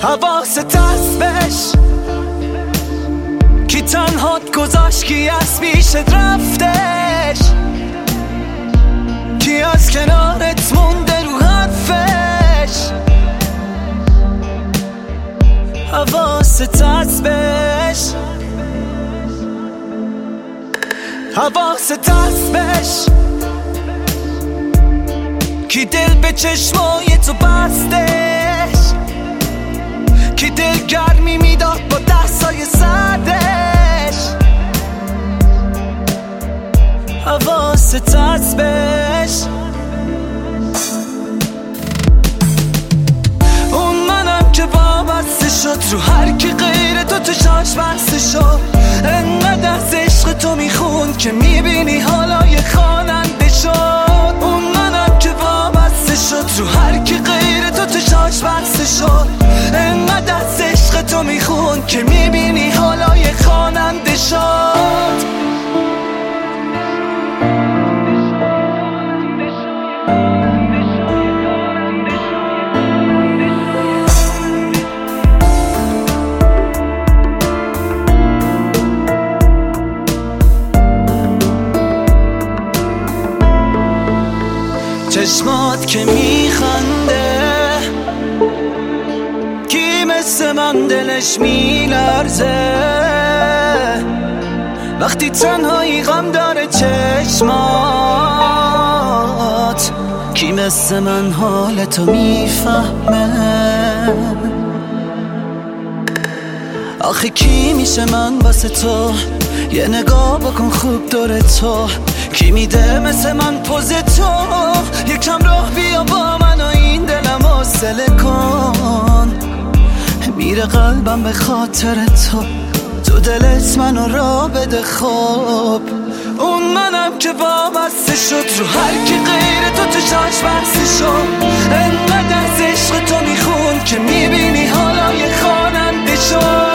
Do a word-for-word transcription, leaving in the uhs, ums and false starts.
حواست هست بهش کی تنهات گذاشت، کی از پیشت رفتش، کی از کنارت مونده رو حرفش. حواست هست بهش حواست هست بهش کی دل به چشمای تو بستش، کی دل گرمی میداد با دستای سردش. حواست هست بهش اون منم که وابسته شد رو هر کی غیر تو تو چاش بسته شد. انقدر از عشق تو میخون که میبینی حالا یه خواننده شد. اون منم که وابسته شد رو هر کی غیر تو تو چاش بسته شد. انقدر از عشق تو میخون که میبینی حالا یه خواننده شد. چشمات که میخنده کی مثل من دلش میلرزه، وقتی تنهایی غم داره چشمات کی مثل من حالتو میفهمه. آخه کی میشه من واسه تو یه نگاه بکن خوب دور تو، کی میده مثل من پوز تو یکم راه بیا با من و این دلم حوصله کن. میره قلبم به خاطر تو تو دلت منو را بده خوب. اون منم که وابسته شد رو هر کی غیر تو تو چاش بسته شد. انقدر از عشق تو میخون که میبینی حالا یه خواننده شد.